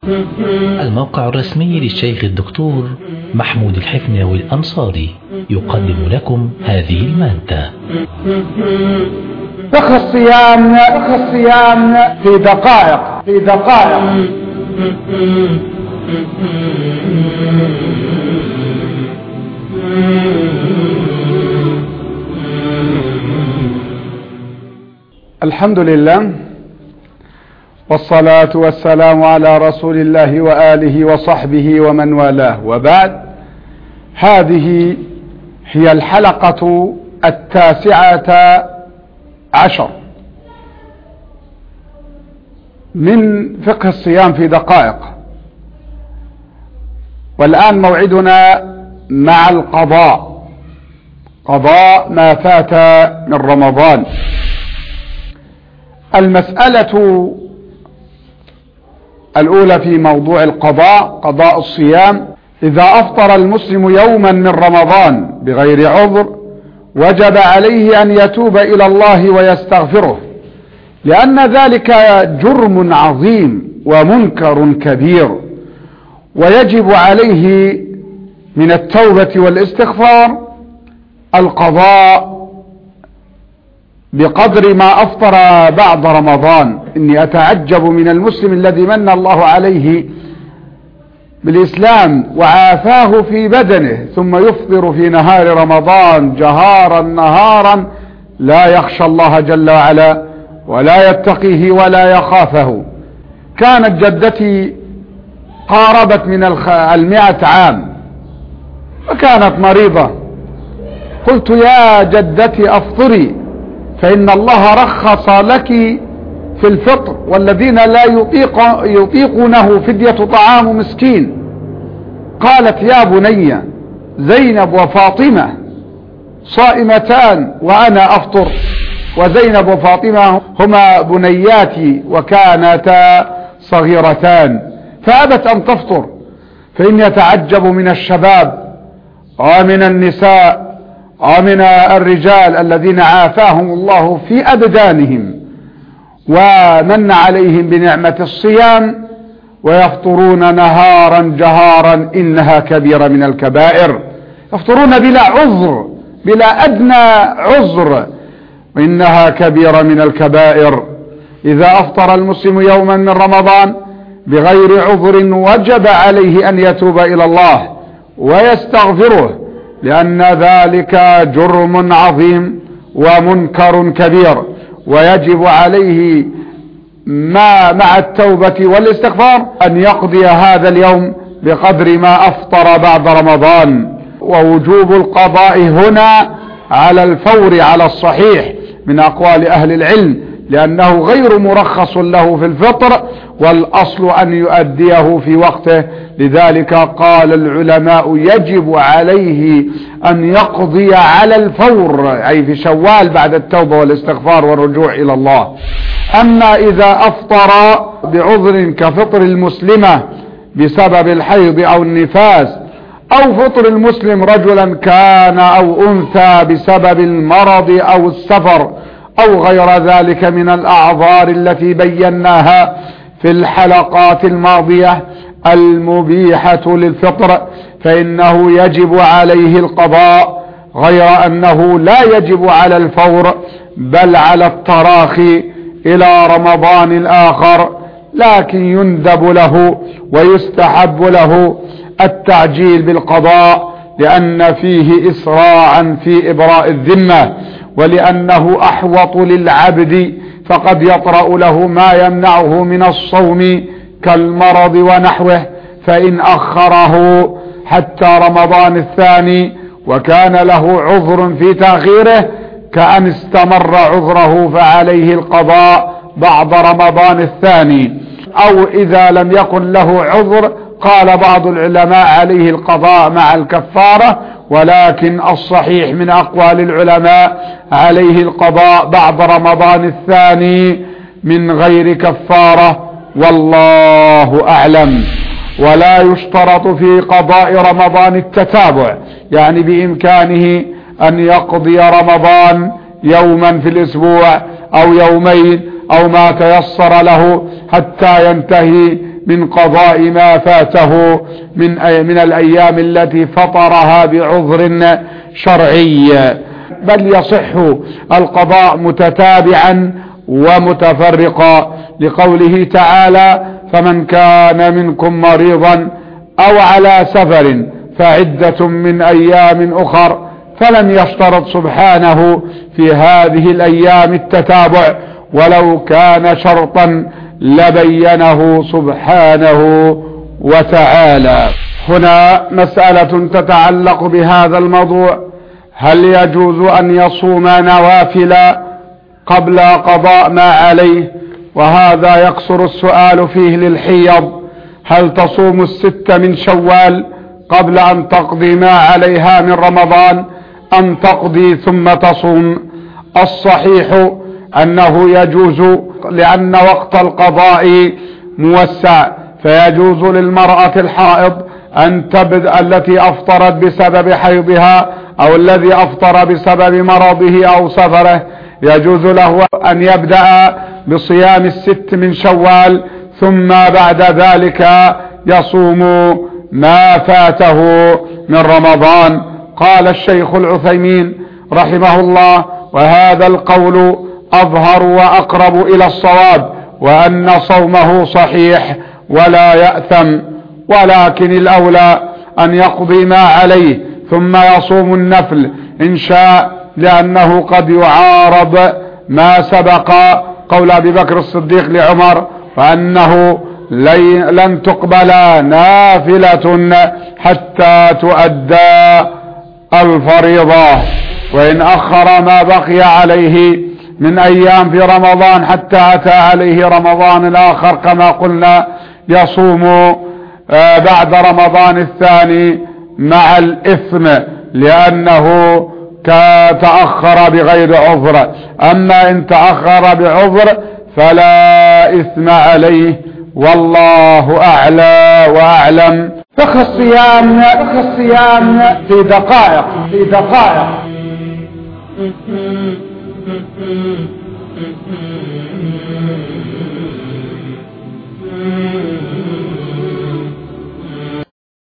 الموقع الرسمي للشيخ الدكتور محمود الحفناوي الأنصاري يقدم لكم هذه المادة. فقه الصيام في دقائق. الحمد لله والصلاة والسلام على رسول الله وآله وصحبه ومن والاه، وبعد. هذه هي الحلقة 19 من فقه الصيام في دقائق، والآن موعدنا مع قضاء ما فات من رمضان. المسألة الأولى في موضوع قضاء الصيام: إذا أفطر المسلم يوما من رمضان بغير عذر وجب عليه أن يتوب إلى الله ويستغفره، لأن ذلك جرم عظيم ومنكر كبير، ويجب عليه من التوبة والاستغفار القضاء بقدر ما أفطر بعد رمضان. إني أتعجب من المسلم الذي من الله عليه بالإسلام وعافاه في بدنه ثم يفطر في نهار رمضان جهارا نهارا، لا يخشى الله جل وعلا ولا يتقيه ولا يخافه. كانت جدتي قاربت من 100 عام وكانت مريضة، قلت: يا جدتي أفطري، فإن الله رخص لك في الفطر، والذين لا يطيقونه فدية طعام مسكين. قالت: يا بني، زينب وفاطمة صائمتان وأنا أفطر، وزينب وفاطمة هما بنياتي وكانتا صغيرتان، فأبت أن تفطر. فإني أتعجب من الشباب ومن النساء ومن الرجال الذين عافاهم الله في أبدانهم ومن عليهم بنعمة الصيام ويفطرون نهارا جهارا، إنها كبيرة من الكبائر. يفطرون بلا عذر، بلا أدنى عذر، وإنها كبيرة من الكبائر. إذا أفطر المسلم يوما من رمضان بغير عذر وجب عليه أن يتوب إلى الله ويستغفره، لأن ذلك جرم عظيم ومنكر كبير، ويجب عليه مع التوبة والاستغفار أن يقضي هذا اليوم بقدر ما أفطر بعد رمضان. ووجوب القضاء هنا على الفور على الصحيح من أقوال أهل العلم، لأنه غير مرخص له في الفطر، والأصل أن يؤديه في وقته. لذلك قال العلماء: يجب عليه أن يقضي على الفور، أي في شوال بعد التوبة والاستغفار والرجوع إلى الله. أما إذا أفطر بعذر كفطر المسلمة بسبب الحيض أو النفاس، أو فطر المسلم رجلا كان أو أنثى بسبب المرض أو السفر أو غير ذلك من الأعذار التي بيناها في الحلقات الماضية المبيحة للفطر، فإنه يجب عليه القضاء، غير أنه لا يجب على الفور بل على التراخي إلى رمضان الآخر، لكن يندب له ويستحب له التعجيل بالقضاء، لأن فيه إسراعا في إبراء الذمة، ولأنه أحوط للعبد، فقد يطرأ له ما يمنعه من الصوم كالمرض ونحوه، فإن أخره حتى رمضان الثاني وكان له عذر في تأخيره كأن استمر عذره فعليه القضاء بعد رمضان الثاني. أو إذا لم يكن له عذر قال بعض العلماء عليه القضاء مع الكفارة، ولكن الصحيح من أقوال العلماء عليه القضاء بعد رمضان الثاني من غير كفارة، والله أعلم. ولا يشترط في قضاء رمضان التتابع، يعني بإمكانه أن يقضي رمضان يوما في الأسبوع أو يومين أو ما تيسر له حتى ينتهي من قضاء ما فاته من الأيام التي فطرها بعذر شرعي، بل يصح القضاء متتابعا ومتفرقا، لقوله تعالى: فمن كان منكم مريضا أو على سفر فعدة من أيام أخر، فلم يشترط سبحانه في هذه الأيام التتابع، ولو كان شرطا لبينه سبحانه وتعالى. هنا مسألة تتعلق بهذا الموضوع: هل يجوز أن يصوم نوافل قبل قضاء ما عليه؟ وهذا يقصر السؤال فيه للحيض: هل تصوم الست من شوال قبل أن تقضي ما عليها من رمضان، أم تقضي ثم تصوم؟ الصحيح أنه يجوز، لأن وقت القضاء موسع، فيجوز للمرأة الحائض أن تبدأ التي أفطرت بسبب حيضها أو الذي أفطر بسبب مرضه أو سفره، يجوز له أن يبدأ بصيام الست من شوال، ثم بعد ذلك يصوم ما فاته من رمضان. قال الشيخ العثيمين رحمه الله: وهذا القول أظهر وأقرب إلى الصواب، وأن صومه صحيح ولا يأثم، ولكن الأولى أن يقضي ما عليه ثم يصوم النفل إن شاء، لأنه قد يعارض ما سبق قول أبي بكر الصديق لعمر، وأنه لن تقبل نافلة حتى تؤدى الفريضة. وإن أخر ما بقي عليه من أيام في رمضان حتى أتى عليه رمضان الآخر كما قلنا، يصوم بعد رمضان الثاني مع الإثم، لأنه تأخر بغير عذر. أما إن تأخر بعذر فلا إثم عليه، والله أعلى وأعلم. فقه الصيام في دقائق